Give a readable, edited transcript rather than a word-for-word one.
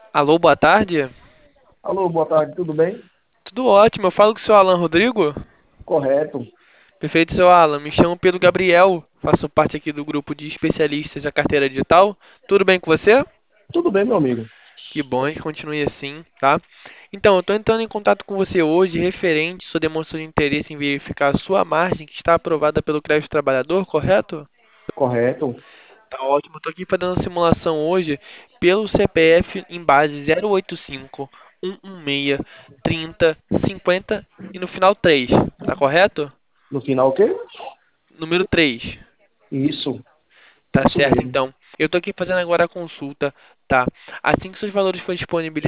Alô, boa tarde. Alô, boa tarde, tudo bem? Tudo ótimo. Eu falo com o seu Alan Rodrigo. Correto. Perfeito, seu Alan. Me chamo Pedro Gabriel. Faço parte aqui do grupo de especialistas da carteira digital. Tudo bem com você? Tudo bem, meu amigo. Que bom, que continue assim, tá? Então, eu estou entrando em contato com você hoje referente à sua demonstração de interesse em verificar a sua margem que está aprovada pelo crédito trabalhador, correto? Correto. Tá ótimo. Estou aqui fazendo a simulação hoje pelo CPF em base 085 116 30 50 e no final 3. Tá correto? No final, o quê? Número 3. Isso, Tá isso certo, mesmo. então. Eu tô aqui fazendo agora a consulta, tá? Assim que seus valores forem disponibilizados,